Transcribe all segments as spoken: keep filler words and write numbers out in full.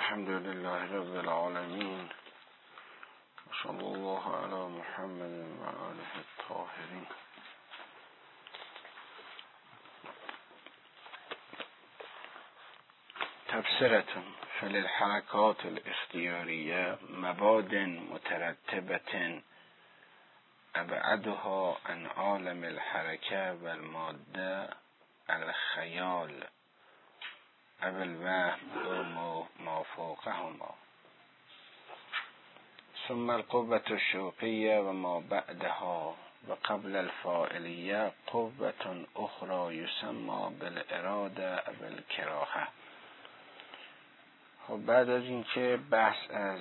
الحمد لله رب العالمين صلی الله علی محمد و آله الطاهرین. تبصرة فی الحرکات الاختیاریه مباد مترتبة ابعدها عن عالم الحرکه و الماده الخیال او الوهم و ما فوقهما، ثم القوة الشوقية و ما بعدها و قبل الفاعلیه قوة اخرى یسمى بالاراده و الکراهه. خب بعد از اینکه بحث از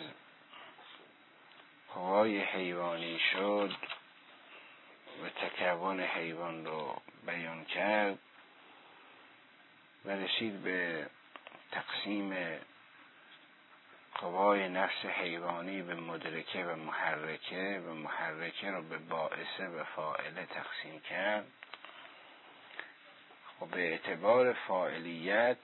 قوای حیوانی شد و تکون حیوان رو بیان کرد و رسید به تقسیم قوای نفس حیوانی به مدرکه و محرکه و محرکه رو به باعثه و فاعله تقسیم کرد. خب به اعتبار فاعلیت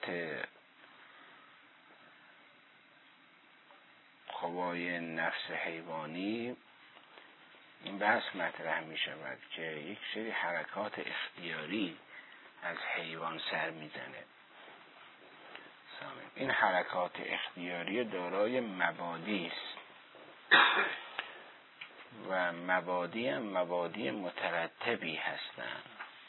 قوای نفس حیوانی این بحث مطرح می شود که یک سری حرکات اختیاری از حیوان سر می زنه. این حرکات اختیاری دارای مبادی است و مبادی هم مبادی مترتبی هستند.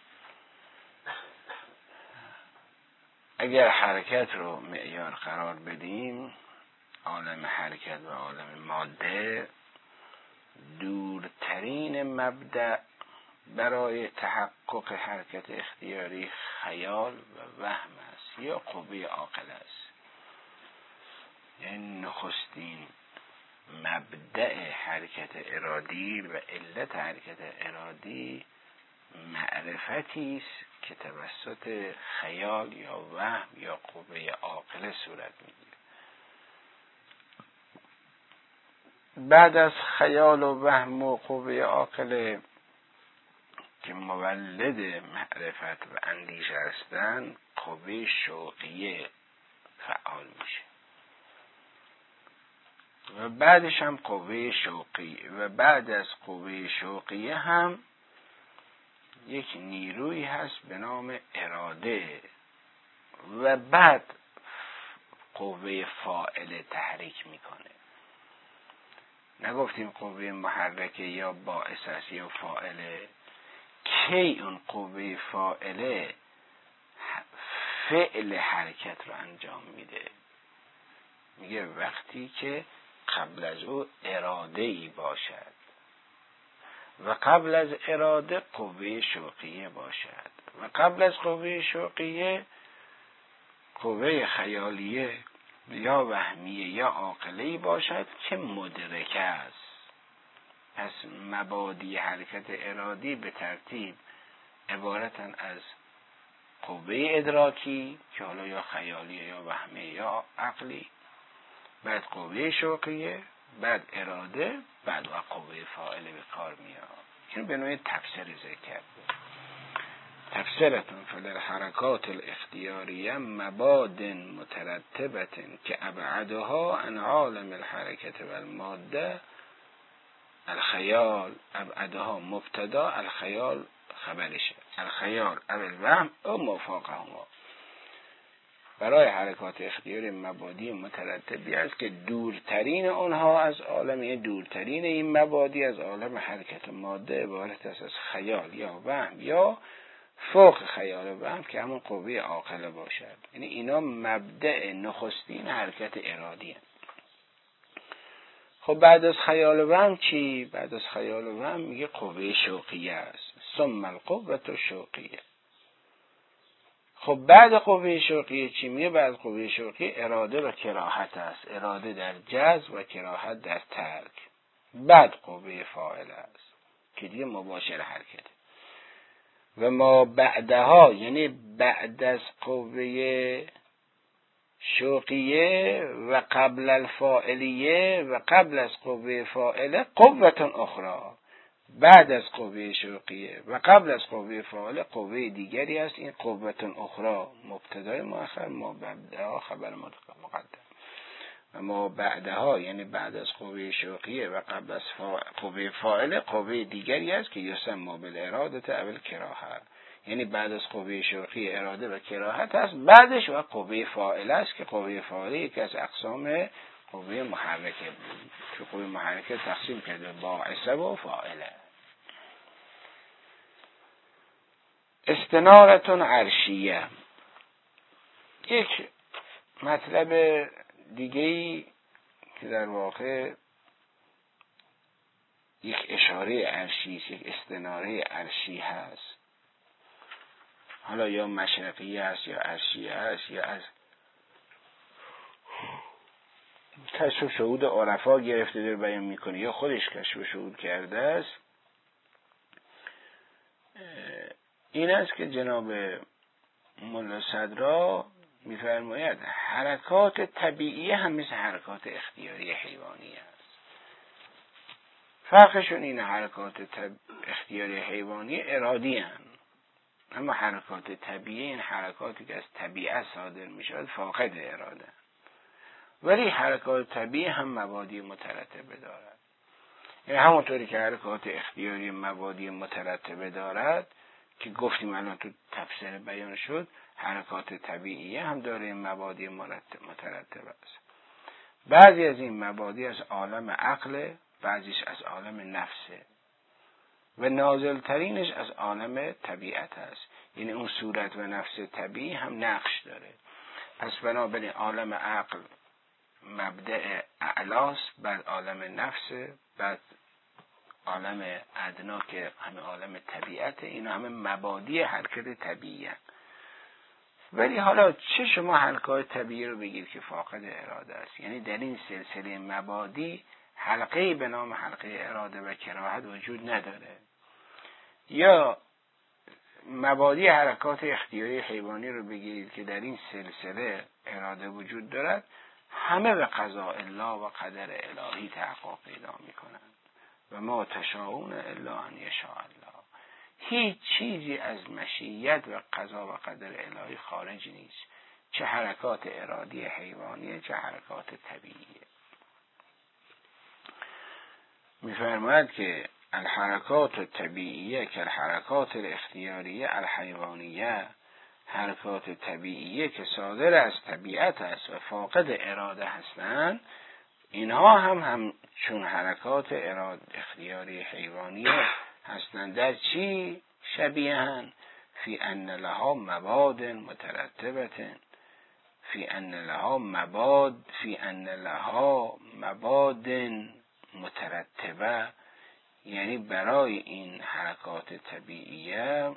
اگر حرکت رو معیار قرار بدیم، عالم حرکت و عالم ماده، دورترین مبدأ برای تحقق حرکت اختیاری خیال و وهم است یا قوه عاقل است. یعنی نخستین مبدأ حرکت ارادی و علت حرکت ارادی معرفتی است که توسط خیال یا وهم یا قوه عاقل صورت میگیره. بعد از خیال و وهم و قوه عاقل که مولد معرفت و اندیشه هستند، قوه شوقیه فعال میشه و بعدش هم قوه شوقیه و بعد از قوه شوقیه هم یک نیروی هست به نام اراده و بعد قوه فاعله تحریک میکنه. نگفتیم قوه محرکه یا باعث است یا فاعله. کی اون قوه فاعله فعل حرکت رو انجام میده؟ میگه وقتی که قبل از او اراده ای باشد و قبل از اراده قوه شوقیه باشد و قبل از قوه شوقیه قوه خیالیه یا وهمیه یا عاقلی باشد که مدرکه است. پس مبادی حرکت ارادی به ترتیب عبارتن از قوه ادراکی که حالا یا خیالیه یا وهمیه یا عقلی، بعد قوه شوقیه، بعد اراده، بعد و قوه فاعله به کار میاد. این به نوعی تفسیر ذکر کرده. تفسیرتون فی الحرکات الاختیاریه مباد مترتبة که ابعدها عن عالم الحرکت و الماده الخیال، ابعدها مبتدا، الخیال خبرشه، الخیال او الوهم او ما فوقهما. برای حرکات اختیاری مبادی مترتبی است که دورترین اونها از عالم، دورترین این مبادی از عالم حرکت ماده عبارت است از خیال یا وهم یا فوق خیال و وهم که همون قوه عاقله باشد. یعنی اینا مبدأ نخستین حرکت ارادی هست. خب بعد از خیال و وهم چی؟ بعد از خیال و وهم میگه قوه شوقیه است. ثم القوة الشوقیه. خب بعد قوه شوقیه چی میگه؟ بعد قوه شوقیه اراده و کراهت است. اراده در جذب و کراهت در ترک. بعد قوه فاعله است که دیگه مباشر حرکت. و ما بعدها یعنی بعد از قوه شوقیه و قبل الفاعلیه و قبل از قوه فاعله قوة اخرى، بعد از قوه شوقیه و قبل از قوه فاعله قوه دیگری است. این قوة اخرى مبتدای مؤخر، ما بعدها خبر مقدم. ما بعدها یعنی بعد از قوه شوقیه و قبل از فا... قوه فاعله قوه دیگری است که یسمى بالارادة او الکراهه، یعنی بعد از قوه شوقی اراده و کراهت است، بعدش و قوه فاعله است که قوه فاعله یکی از اقسام قوه محرکه بود که قوه محرکه تقسیم کرده باعثه و فاعله. استنارتون عرشیه، یک مطلب دیگه‌ای که در واقع یک اشاره عرشی است، یک استناره عرشی هست، حالا یا مشرقی است یا عرشی است یا از کشف و شهود عرفا گرفته در بیان میکنه یا خودش کشف و شهود کرده است. این است که جناب ملا صدرا میفرماید حرکات طبیعی هم مثل حرکات اختیاری حیوانی است. فرقشون اینه حرکات طب... اختیاری حیوانی ارادی هن. اما حرکات طبیعی این حرکاتی که از طبیعت صادر می شود فاقد اراده، ولی حرکات طبیعی هم مبادی مترتبه دارد. یعنی همونطوری که حرکات اختیاری مبادی مترتبه دارد که گفتیم الان تو تفسیر بیان شد، حرکات طبیعی هم داره مبادی مترتبه است. بعضی از این مبادی از عالم عقل، بعضیش از عالم نفسه و نازلترینش از عالم طبیعت است. یعنی اون صورت و نفس طبیعی هم نقش داره. پس بنابراین عالم عقل مبدأ اعلاست، بعد عالم نفس، بعد عالم ادنا که همه عالم طبیعت، اینا همه مبادی حرکت طبیعی هست. ولی حالا چه شما حلقات طبیعی رو بگیر که فاقد اراده است، یعنی در این سلسله مبادی حلقه‌ای به نام حلقه اراده و کراهت وجود نداره، یا مبادی حرکات اختیاری حیوانی رو بگیرید که در این سلسله اراده وجود دارد، همه به قضاء الله و قدر الهی تحقق پیدا میکنند و ما تشاءون الا ان یشاء الله. هیچ چیزی از مشیت و قضا و قدر الهی خارج نیست، چه حرکات ارادی حیوانیه چه حرکات طبیعیه. میفرماید که الحرکات الطبیعیه که الحرکات الاختیاریه الحیوانیه، حرکات طبیعیه که صادر از طبیعت است و فاقد اراده هستند، اینها هم هم چون حرکات اراده اختیاری حیوانیه هستند. در چی شبیهن؟ فی ان لها مباد مترتبه، فی ان لها مباد فی ان لها مباد مترتبه، یعنی برای این حرکات طبیعیه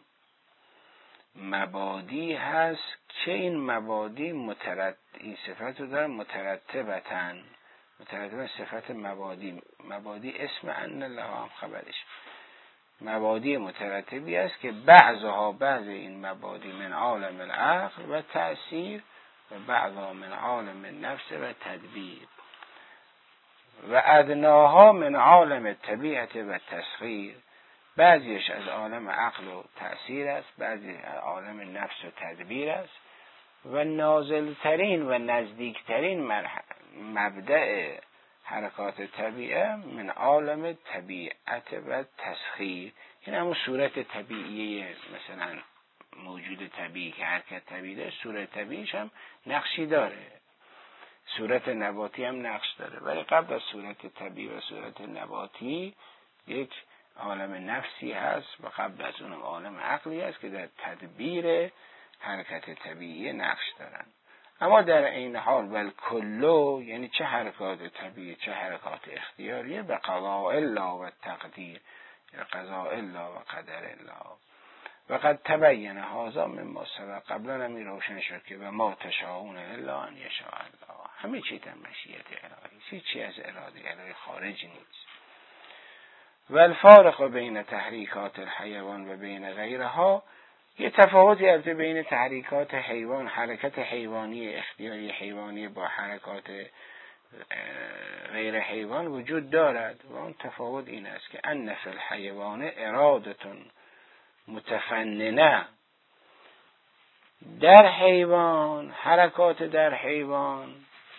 مبادی هست که این مبادی مترتب، این صفت رو داره مترتبتن. مترتب صفت مبادی، مبادی اسم ان لها هم خبرش، مبادی مترتبی است که بعضها بعض این مبادی من عالم العقل و تأثیر و بعضها من عالم النفس و تدبیر و ادناها من عالم طبیعت و تسخیر، بعضیش از عالم عقل و تأثیر است، بعضی از عالم نفس و تدبیر است و نازلترین و نزدیکترین مبدأ حرکات طبیعه من عالم طبیعت و تسخیر. این همون صورت طبیعی مثلا موجود طبیعی که حرکت طبیعی داره، صورت طبیعیش هم نقشی داره، صورت نباتی هم نقش داره، ولی قبل از صورت طبیعی و صورت نباتی یک عالم نفسی هست و قبل از اونم عالم عقلی هست که در تدبیر حرکت طبیعی نقش دارن. اما در این حال ول کلو، یعنی چه حرکات طبیعی چه حرکات اختیاریه، به قضاء الله و تقدیر، قضاء الله و قدر الله. و قد تبین هذا مما سبق، قبلا همی روشن شد که و ما تشاءون الا ان یشاء الله، همه چی در مشیت الهی، هیچ چی از اراده الهی خارج نیست. و الفارق بین تحریکات الحیوان و بین غیرها، یه تفاوتی البته بین تحریکات حیوان، حرکت حیوانی اختیاری حیوانی با حرکات غیر حیوان وجود دارد و اون تفاوت این است که ان فی الحیوان ارادتون متفننه، در حیوان حرکات در حیوان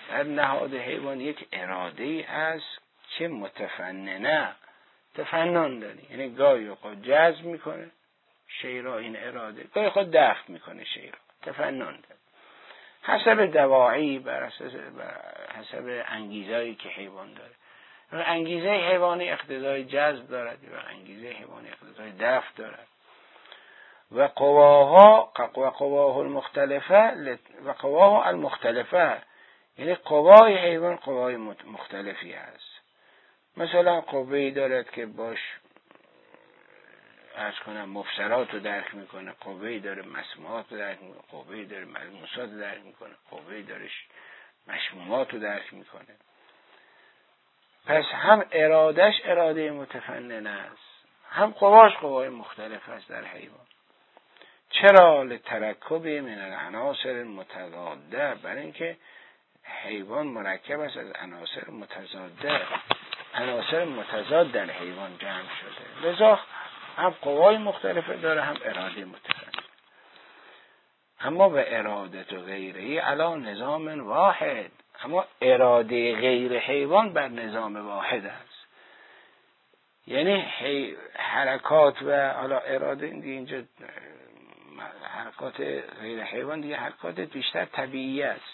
در نهاد حیوان یک اراده‌ای هست که متفننه، تفنن داره، یعنی گاهی اوقات جذب میکنه شی را این اراده، گاهی خود دفع میکنه شی را، تفنن داره. حسب دواعی، بر اساس حسب انگیزه‌ای که حیوان داره. انگیزه حیوانی اقتضای جذب دارد و انگیزه حیوانی اقتضای دفع دارد. و قواها و قواه المختلفه و قواه المختلفه، یعنی قوای حیوان قوای مختلفی است. مثلا قوه‌ای دارد که باش عرض کنم مفسرات رو درک میکنه، قوه‌ای داره مسموعات رو درک میکنه، قوه‌ای داره ملموسات رو درک میکنه، قوه‌ای داره مشمومات رو درک میکنه. پس هم ارادش اراده متفنن است، هم قواش قوای مختلف است در حیوان. چرا؟ لترکب من العناصر متضاده، برای اینکه حیوان مرکب است از عناصر متضاده، عناصر متضاد در حیوان جمع شده، لذا هم قوای مختلف داره هم اراده متفنن. اما به اراده و غیره علا نظام واحد، اما اراده غیر حیوان بر نظام واحد است. یعنی حرکات و حالا اراده اینجا حرکات غیر حیوان دیگه حرکات بیشتر طبیعی است.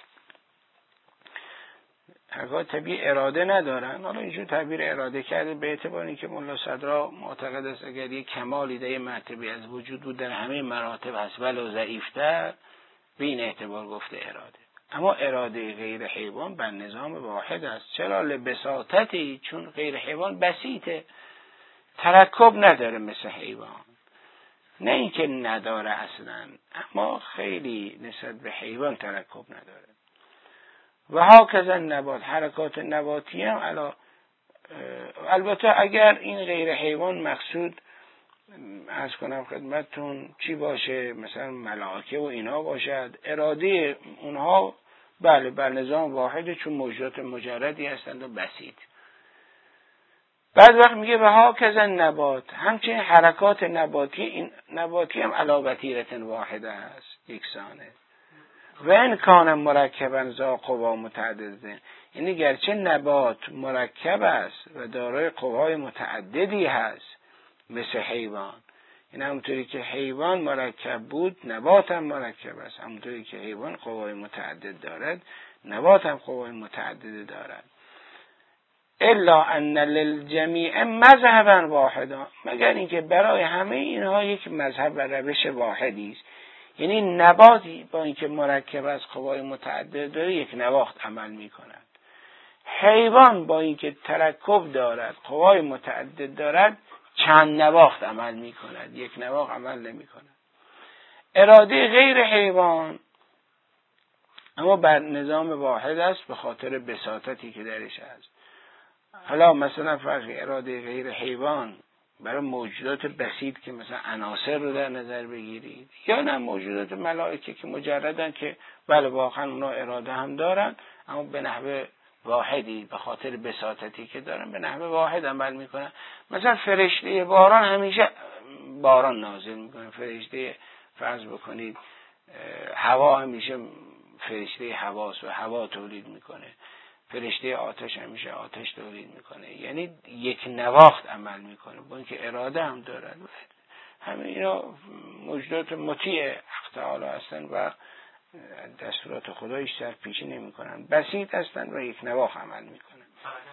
حرکات طبیعی اراده ندارن. حالا اینجور تعبیر اراده کرده به اعتبار اینکه ملا صدرا معتقد است اگر یک کمالی در مرتبه از وجود بود در همه مراتب هست ولو ضعیفتر، به این اعتبار گفته اراده. اما اراده غیر حیوان بر نظام واحد است. چرا؟ لبساطتی، چون غیر حیوان بسیطه، ترکب نداره مثل حیوان. نه اینکه نداره اصلا، اما خیلی نسبت به حیوان ترکب نداره. و هاکذا نبات، حرکات نباتی هم علا البته اگر این غیر حیوان مقصود عرض کنم خدمتتون چی باشه، مثلا ملائکه و اینا باشد، اراده اونها بله بر نظام واحده، چون موجودات مجردی هستند و بسیط. بعد وقت میگه و هاکذا نبات، همچنین حرکات نباتی، این نباتی هم علا وتیرة واحده است، یکسانه. و این کان مرکبا ذا قوا متعدده، یعنی گرچه نبات مرکب است و دارای قوای متعددی هست مثل حیوان، این همونطوری که حیوان مرکب بود نبات هم مرکب است، همونطوری که حیوان قوای متعدد دارد نبات هم قوای متعدد دارد. الا ان للجمیع مذهبا واحدا، مگر اینکه برای همه اینها یک مذهب و روش واحدی است. یعنی نباتی با اینکه مرکب از قوای متعدد داره یک نواخت عمل می کند. حیوان با اینکه ترکب دارد قوای متعدد دارد چند نواخت عمل می کند، یک نواخت عمل نمی کند. اراده غیر حیوان اما بر نظام واحد است به خاطر بساطتی که درش هست. حالا مثلا فرض اراده غیر حیوان برای موجودات بسیط که مثلا عناصر رو در نظر بگیرید، یا نه موجودات ملائکه که مجردن که بله واقعا اونا اراده هم دارن اما به نحو واحدی به خاطر بساطتی که دارن به نحو واحد عمل میکنن. مثلا فرشته باران همیشه باران نازل میکنه، فرشته فرض بکنید هوا همیشه فرشته هواست و هوا تولید میکنه، فرشته آتش همیشه آتش تولید میکنه. یعنی یک نواخت عمل میکنه با اینکه اراده هم دارد. همه اینا موجودات مطیع حق تعالی هستن و دستورات خدایش سر پیشی نمیکنن، بسیط هستن و یک نواخت عمل میکنن.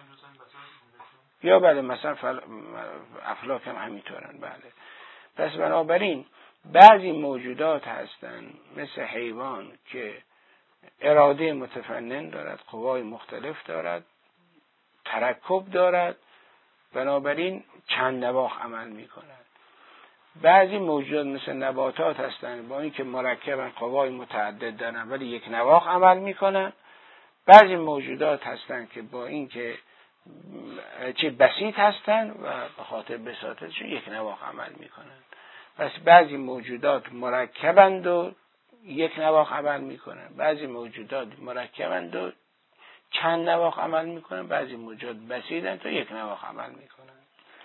یا بله مثلا فل... افلاک هم همینطورن. بله. پس بنابراین بعضی موجودات هستن مثل حیوان که اراده متفنن دارد، قوای مختلف دارد، ترکب دارد، بنابراین چند نواخت عمل می کند. بعضی موجودات مثل نباتات هستند با اینکه مرکبن قوای متعدد دارن ولی یک نواخت عمل می کنند. بعضی موجودات هستند که با اینکه چه بسیط هستند و به خاطر بساطتشون یک نواخت عمل می کنند. پس بعضی موجودات مرکبند و یک نواخت عمل میکنن، بعضی موجودات مرکبند و چند نواخت عمل میکنن، بعضی موجودات بسیطند تا یک نواخت عمل میکنن.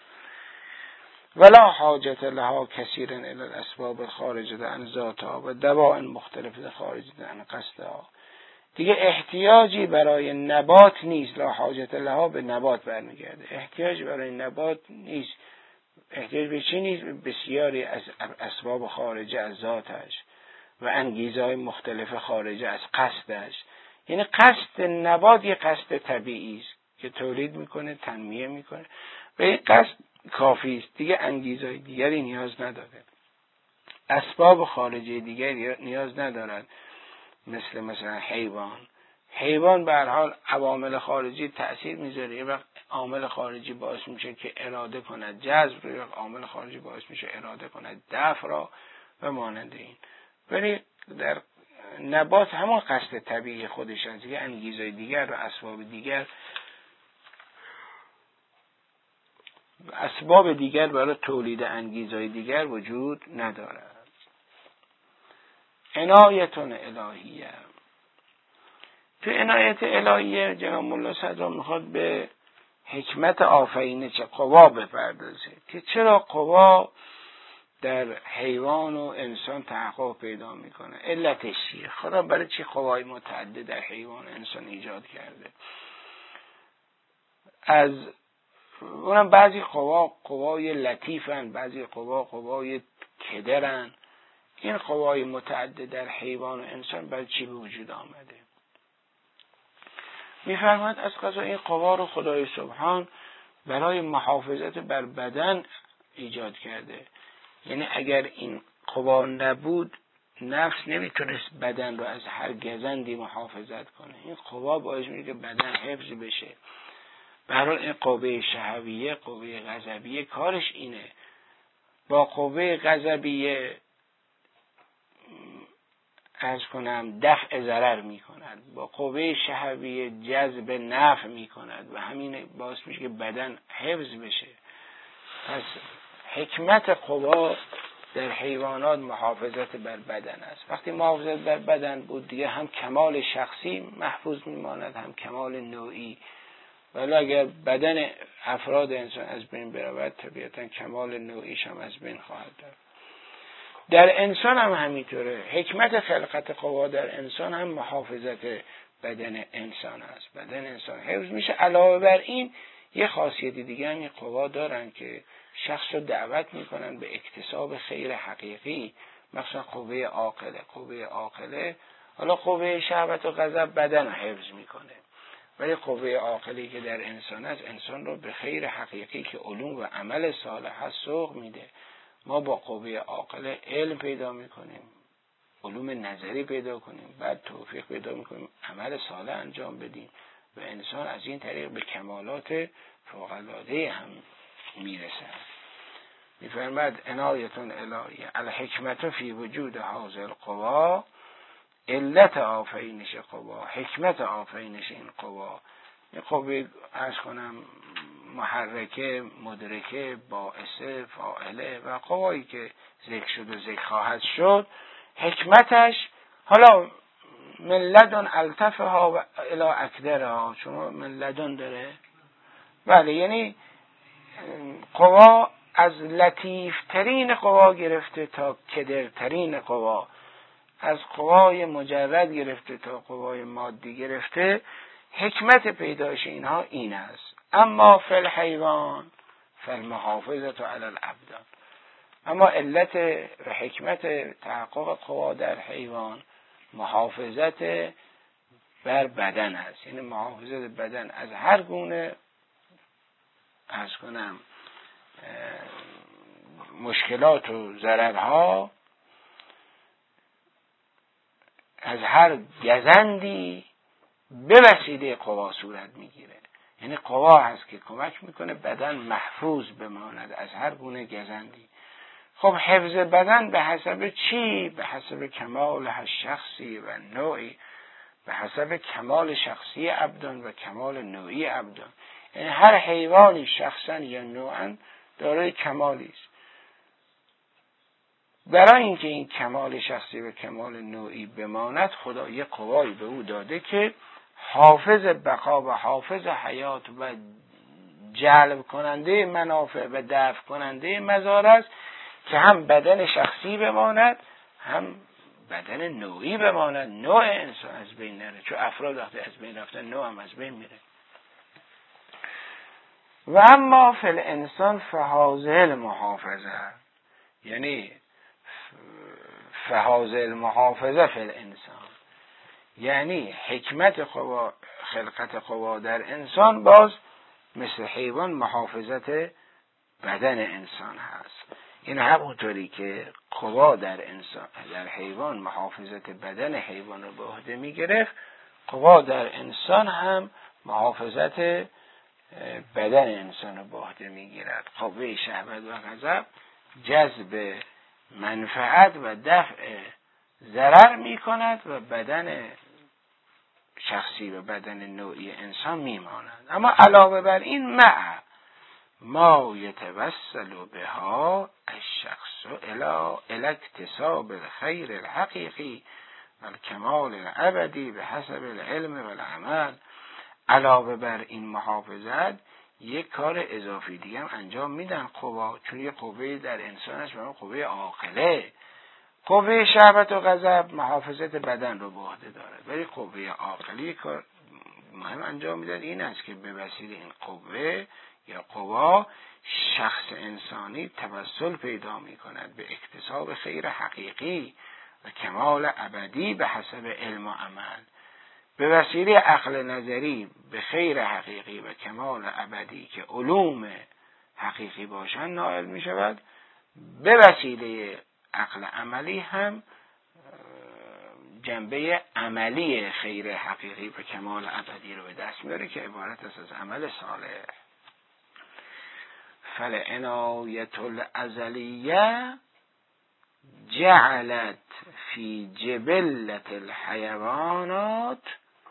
ولا حاجت لها کثیرا الی الاسباب خارجه عن ذاتها و دواء مختلفه خارجه عن قصدها، دیگه احتیاجی برای نبات نیست، لا حاجت لها به نبات برمیگرده. احتیاجی برای نبات نیست. احتیاج به چی نیست؟ بسیاری از اسباب خارجه از ذاتش و انگیزهای مختلف خارجه از قصدش. یعنی قصد نبات یه قصد طبیعی است که تولید میکنه، تنمیه میکنه، به این قصد کافی است، دیگه انگیزهای دیگری نیاز نداره، اسباب خارجی دیگری نیاز ندارد. مثل مثلا حیوان حیوان به هر حال عوامل خارجی تأثیر میذاره، یه وقت عامل خارجی باعث میشه که اراده کند جذب رو، یه وقت عامل خارجی باعث میشه اراده کند دفع را و مانند این. ولی در نبات همون قصد طبیعی خودش از دیگه انگیزهای دیگر و اسباب دیگر اسباب دیگر برای تولید انگیزهای دیگر وجود ندارد. عنایتون الهیه. تو عنایت الهیه جناب ملا صدرا میخواد به حکمت آفرینش قوا بپردازه که چرا قوا در حیوان و انسان تحقق پیدا میکنه، علتش چیه، خدا برای چی قوای متعدد در حیوان و انسان ایجاد کرده. از اونم بعضی قوا قوای لطیفن، بعضی قوا قوای کدرن. این قوای متعدد در حیوان و انسان برای چی به وجود آمده؟ میفرماید از قضا این قوا رو خدای سبحان برای محافظت بر بدن ایجاد کرده. یعنی اگر این قوا نبود نفس نمیتونست بدن رو از هر گزندی محافظت کنه. این قوا باعث میشه که بدن حفظ بشه. برای این قوه شهویه، قوه غضبیه کارش اینه، با قوه غضبیه عرض کنم دفع ضرر می کند، با قوه شهویه جذب نفع می کند و همین باعث میشه که بدن حفظ بشه. پس حکمت قوا در حیوانات محافظت بر بدن است. وقتی محافظت بر بدن بود دیگه هم کمال شخصی محفوظ می ماند، هم کمال نوعی. ولی اگر بدن افراد انسان از بین برود طبیعتا کمال نوعیش هم از بین خواهد رفت. در انسان هم همینطوره. حکمت خلقت قوا در انسان هم محافظت بدن انسان است. بدن انسان حفظ میشه. علاوه بر این یه خاصیت دیگه هم این قوا دارن که شخص رو دعوت میکنن به اکتساب خیر حقیقی، مثلا قوه عاقله. قوه عاقله حالا قوه شهوت و غضب بدن رو حفظ میکنه، ولی قوه عاقلی که در انسان است انسان رو به خیر حقیقی که علوم و عمل صالح هست سوق میده. ما با قوه عاقله علم پیدا میکنیم، علوم نظری پیدا کنیم، بعد توفیق پیدا میکنیم عمل صالح انجام بدیم و انسان از این طریق به کمالات فوق‌العاده هم میرسد. میفرماید عنایتون الهیه الحکمت فی وجود هذه القوا، علت آفرینش قوا، حکمت آفرینش این قوا. این قوه عرض کنم محرکه، مدرکه، باعثه، فاعله و قوایی که ذکر شد و ذکر خواهد شد، حکمتش حالا من لدن التفها و الی اکدرها. شما من لدن داره؟ بله، یعنی قوا از لطیفترین قوا گرفته تا کدرترین قوا، از قوای مجرد گرفته تا قوای مادی گرفته. حکمت پیدایش اینها این است. اما فی الحیوان فالمحافظة علی الابدان. اما علت و حکمت تحقق قوا در حیوان محافظت بر بدن است. یعنی محافظت بدن از هر گونه عرض کنم مشکلات و ضررها، از هر گزندی به وسیله قوا صورت میگیره. یعنی قوا هست که کمک میکنه بدن محفوظ بماند از هر گونه گزندی. خب حفظ بدن به حسب چی؟ به حسب کمال شخصی و نوعی، به حسب کمال شخصی عبدان و کمال نوعی عبدان. یعنی هر حیوانی شخصا یا نوعا دارای کمالی است. برای اینکه این کمال شخصی و کمال نوعی بماند خدا یک قوایی به او داده که حافظ بقا و حافظ حیات و جلب کننده منافع و دفع کننده مضار است که هم بدن شخصی بماند هم بدن نوعی بماند، نوع انسان از بین نره، چون افراد وقتی از بین رفتن نوع هم از بین میره. و اما فی الانسان فهذه المحافظه، یعنی فهذه المحافظه فی الانسان، یعنی حکمت قوا، خلقت قوا در انسان باز مثل حیوان محافظت بدن انسان هست. این همونطوری که قوا در انسان در حیوان محافظت بدن حیوان رو به عهده می گرفت، قوا در انسان هم محافظت بدن انسان رو به عهده می گیرد. قوه شهوت و غضب جذب منفعت و دفع ضرر می کند و بدن شخصی و بدن نوعی انسان می ماند. اما علاوه بر این مع ما یتوسل بها الشخص الى اکتساب الخیر الحقیقی و الکمال الابدی به حسب العلم و العمل، علاوه بر این محافظت یک کار اضافی دیگه هم انجام میدن قوا، چون یک قوه در انسان هست و اون قوه عاقله. قوه شهوت و غضب محافظت بدن رو به عهده دارد، ولی قوه عاقلی کار مهم انجام میدن این است که به وسیله این قوه یا قوا شخص انسانی توسل پیدا می کند به اکتساب خیر حقیقی و کمال ابدی به حسب علم و عمل. به وسیله عقل نظری به خیر حقیقی و کمال ابدی که علوم حقیقی باشند نائل می شود، به وسیله عقل عملی هم جنبه عملی خیر حقیقی و کمال ابدی رو به دست میاره که عبارت است از عمل صالح. فالعنایة الازلیه جعلت فی جبلة الحیوانات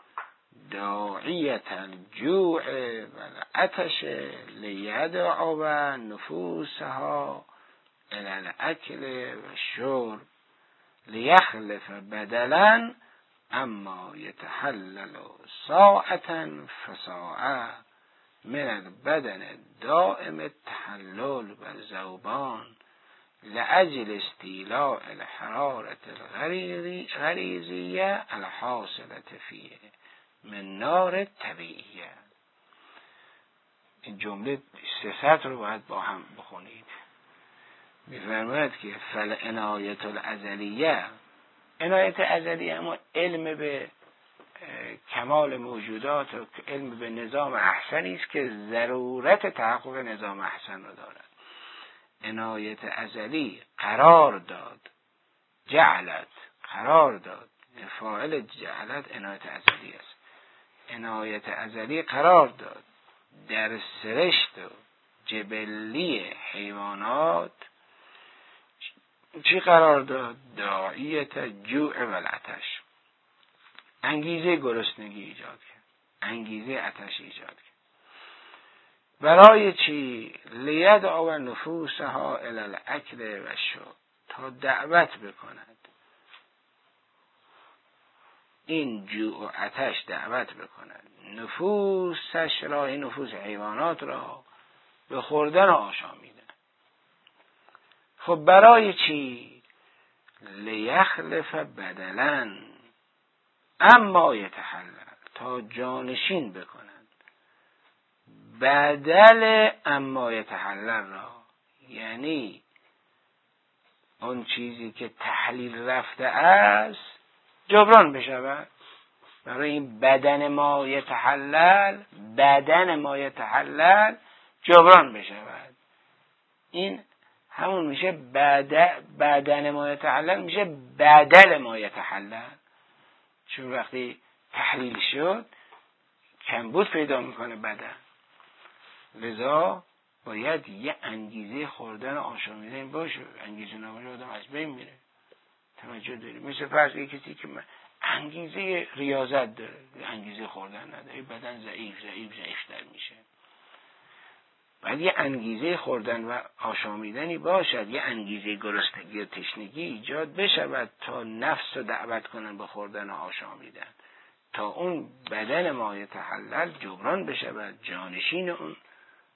داعیة الجوع والعطش لیدعو نفوسها الى الاکل والشرب لیخلف بدلا اما یتحلل ساعة فساعة من البدن دائم التحلل و ذوبان لأجل استیلاء الحرارة الغریزیه الحاصلة فیه من نار طبیعیه. این جمله سه سطر رو باید با هم بخونید. می‌فرماید که فالعنایة الازلیه، عنایت ازلیه اما علم به کمال موجودات و علم به نظام احسنی است که ضرورت تحقق نظام احسن رو دارد. عنایت ازلی قرار داد، جعلت قرار داد، فاعل جعلت عنایت ازلی است. عنایت ازلی قرار داد در سرشت و جبلی حیوانات. چی قرار داد؟ داعیت جوع و العطش، انگیزه گرسنگی ایجاد کرد، انگیزه عطش ایجاد کرد. برای چی؟ لیدعو نفوسها الی الاکل و الشرب، تا دعوت بکند این جوع و عطش دعوت بکند نفوسش را، این نفوس حیوانات را به خوردن و آشامیدن. خب برای چی؟ لیخلف بدلا اما یتحلل، تا جانشین بکنند بدل اما یتحلل را، یعنی اون چیزی که تحلیل رفته است جبران بشود. برای این بدن ما یتحلل، بدن ما یتحلل جبران بشود. این همون میشه بدن, بدن ما یتحلل میشه بدل ما یتحلل، چون وقتی تحلیل شد کمبود پیدا میکنه بدن، لذا باید یه انگیزه خوردن و آشامیدن باشه. انگیزه نباشه آدم از بین میره. توجه داری؟ مثل فرض کسی که انگیزه ریاضت داره، انگیزه خوردن نداره، بدن ضعیف ضعیف ضعیفتر میشه. باید یه انگیزه خوردن و آشامیدنی باشد، یه انگیزه گرسنگی و تشنگی ایجاد بشود تا نفس رو دعوت کنن به خوردن و آشامیدن، تا اون بدن ما یتحلل جبران بشود، جانشین اون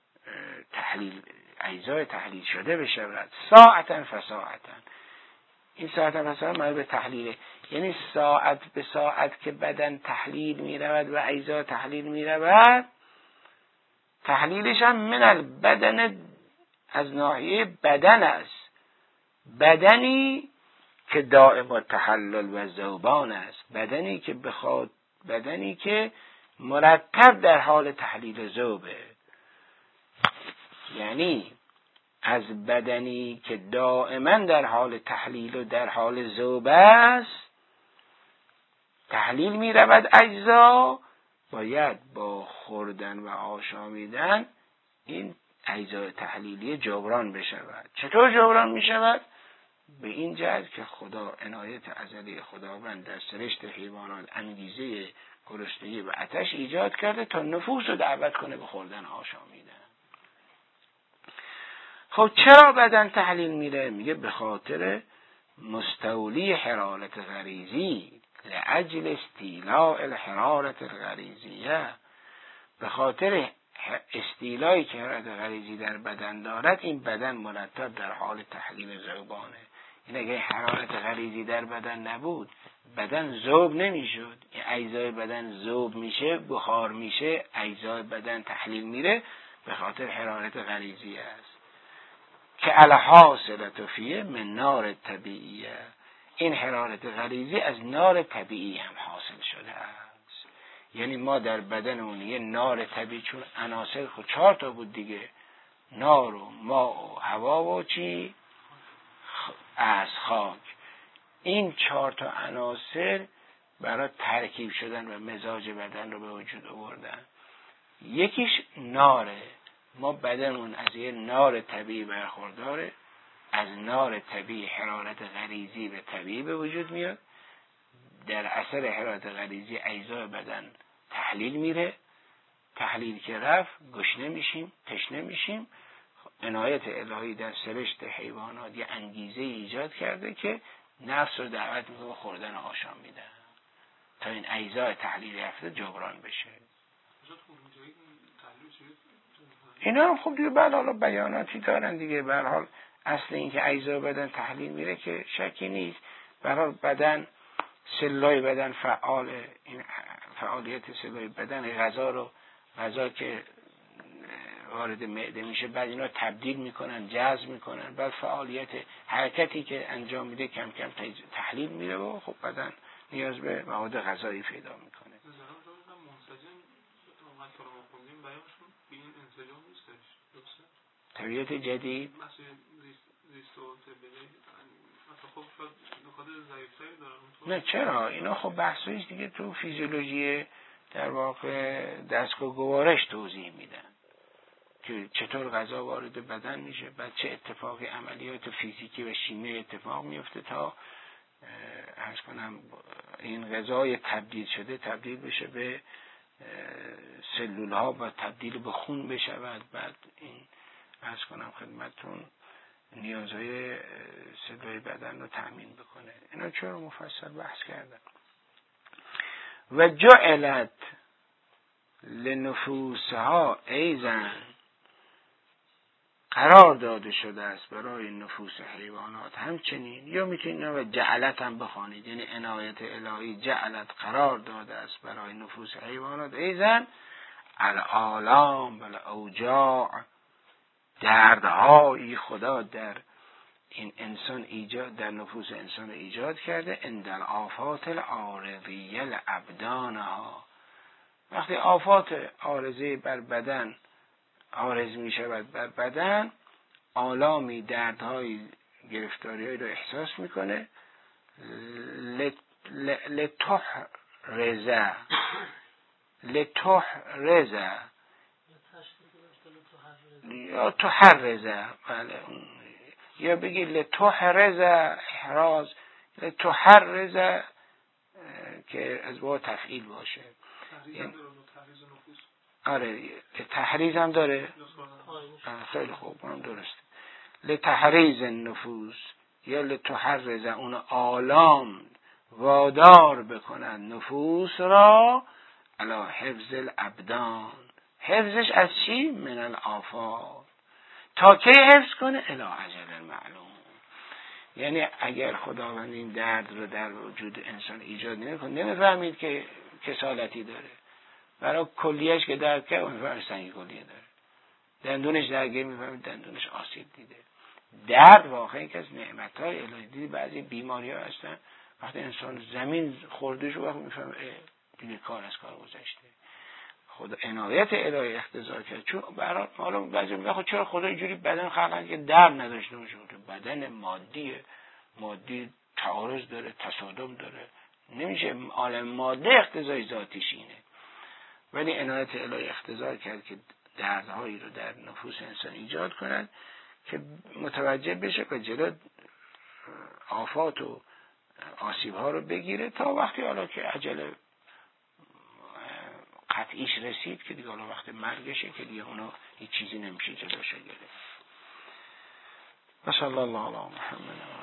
تحلیل اجزای تحلیل شده بشود. ساعتن فساعتن، این ساعت نفس ها مربوط به تحلیله، یعنی ساعت به ساعت که بدن تحلیل می رود و اجزا تحلیل می رود، تحلیلش هم من البدن، از ناحیه بدن است، بدنی که دائم التحلل و ذوبان است، بدنی که بخواد، بدنی که مرتب در حال تحلیل ذوبه. یعنی از بدنی که دائما در حال تحلیل و در حال ذوب است، تحلیل می رود اجزا، باید با خوردن و آشامیدن این اجزای تحلیلی جبران بشود. چطور جبران می شود؟ به این جهت که خدا عنایت ازلی خداوند در سرشت حیوانات انگیزه گرسنگی و آتش ایجاد کرده تا نفوس رو دعوت کنه به خوردن آشامیدن. خب چرا بدن تحلیل میره؟ میگه به خاطر مستولی حرارت غریزی، لأجل استیلاء الحرارت الغریزیه، به خاطر استیلایی که حرارت غریزی در بدن دارد، این بدن مرتب در حال تحلیل ذوبانه. این اگه حرارت غریزی در بدن نبود، بدن ذوب نمیشد. این اجزای بدن ذوب میشه، بخار میشه، اجزای بدن تحلیل میره، به خاطر حرارت غریزی است که الحاصلة فیه من نار طبیعیه. این حرارت غریزی از نار طبیعی هم حاصل شده است. یعنی ما در بدنمون یه نار طبیعی، چون عناصر خود چهار تا بود دیگه، نار و ماء و هوا و چی؟ از خاک. این چهار تا عناصر برای ترکیب شدن و مزاج بدن رو به وجود آوردن. یکیش ناره، ما بدنمون از یه نار طبیعی برخورداره، از نار طبیعی حرارت غریزی به طبیعی به وجود میاد، در اثر حرارت غریزی اجزای بدن تحلیل میره، تحلیل که رفت گشنه میشیم، تشنه میشیم. عنایت الهی در سرشت حیوانات یه انگیزه ایجاد کرده که نفس رو دعوت میکنه به خوردن آشام میدن تا این اجزای تحلیل رفته جبران بشه. اینا هم خب دیگه بعد حالا بیاناتی دارن دیگه. به هر حال اصل این که اجزای بدن تحلیل میره که شکی نیست. به هر حال بدن، سلای بدن فعاله، این فعالیت سلای بدن غذا رو، غذا که وارد معده میشه بعد اینا تبدیل میکنن، جذب میکنن، بعد فعالیت حرکتی که انجام میده کم کم تحلیل میره و خب بدن نیاز به مواد غذایی پیدا میکنه. طبیعت جدید نه چرا؟ اینا خب بحثایش دیگه تو فیزیولوژی در واقع دستگاه گوارش توضیح میدن که چطور غذا وارد بدن میشه، بعد چه اتفاقی عملیات فیزیکی و شیمیایی اتفاق میفته تا عرض کنم این غذای تبدیل شده تبدیل بشه به سلول ها و تبدیل به خون بشه، بعد بعد این عرض کنم خدمتتون نیازهای سلول بدن رو تأمین بکنه. اینا چرا مفصل بحث کردن. و جعلت لنفوسها ایزن، قرار داده شده است برای نفوس حیوانات همچنین، یا میتونید و جعلت هم بخوانید، یعنی عنایت الهی جعلت قرار داده است برای نفوس حیوانات ایزن الآلام و الاوجاع، دردهایی خدا در این انسان ایجاد، در نفوس انسان ایجاد کرده، عند الآفات العارضیه لابدانها، وقتی آفات عارضه بر بدن عارض می شود بر بدن، آلامی، دردهای، گرفتاری‌هایی رو احساس میکنه. لتحرزه لتحرزه یا تحرزه، بله، یا بگی لتحرزه احراز، لتحرزه که از با تفعیل باشه. یعنی آره تحریز هم داره، خیلی خوب، اونم درسته. لتحریز النفوس یا لتحرز، اون آلام وادار بکنن نفوس را علی حفظ الابدان، حفظش از چی؟ من الآفات، تا کی حفظ کنه؟ الی اجل معلوم، یعنی اگر خداوند این درد رو در وجود انسان ایجاد نمی‌کنه نمی‌فهمید که کسالتی داره. برای کلیهش که درد کرد اون سنگی کلیه داره. دندونش درگیر می‌فهمید دندونش آسیب دیده. درد واقعا یکی از نعمت‌های الهی. دیدی بعضی بیماری‌ها هستن وقتی انسان زمین خوردهش وقت می‌فهمه دیگه کار از کار گذشته. خدا عنایت الهی اقتضا کرد. چون برای حالا بعضی میگن خب چرا خدا اینجوری بدن خلق که درد نداشته باشه؟ بدن مادیه، مادی تعارض داره، تصادم داره، نمیشه عالم ماده اقتضای ذاتیش اینه. ولی عنایت الهی اقتضا کرد که دردهایی رو در نفوس انسان ایجاد کنند که متوجه بشه که جلو آفات و آسیب‌ها رو بگیره تا وقتی حالا که اجل قطعیش رسید که دیگه حالا وقت مرگشه که دیگه اونا هیچ چیزی نمیشه جلوش گرفت. و صلی الله علی محمد.